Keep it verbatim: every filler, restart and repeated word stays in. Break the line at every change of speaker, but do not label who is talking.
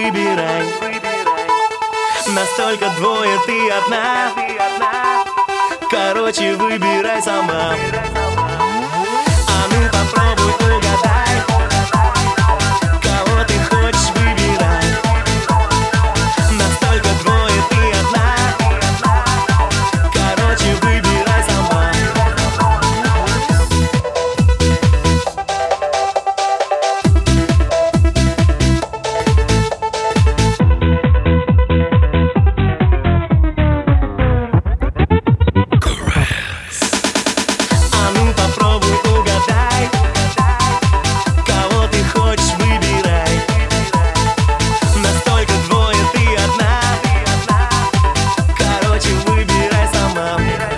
выбирай. Настолько двое, ты одна. Короче, выбирай сама. А ну попробуй угадай, кого ты хочешь, выбирай. Настолько двое, ты одна. Короче, выбирай сама. А ну попробуй угадай, кого ты хочешь, выбирай. Настолько двое, ты одна. Короче, выбирай сама.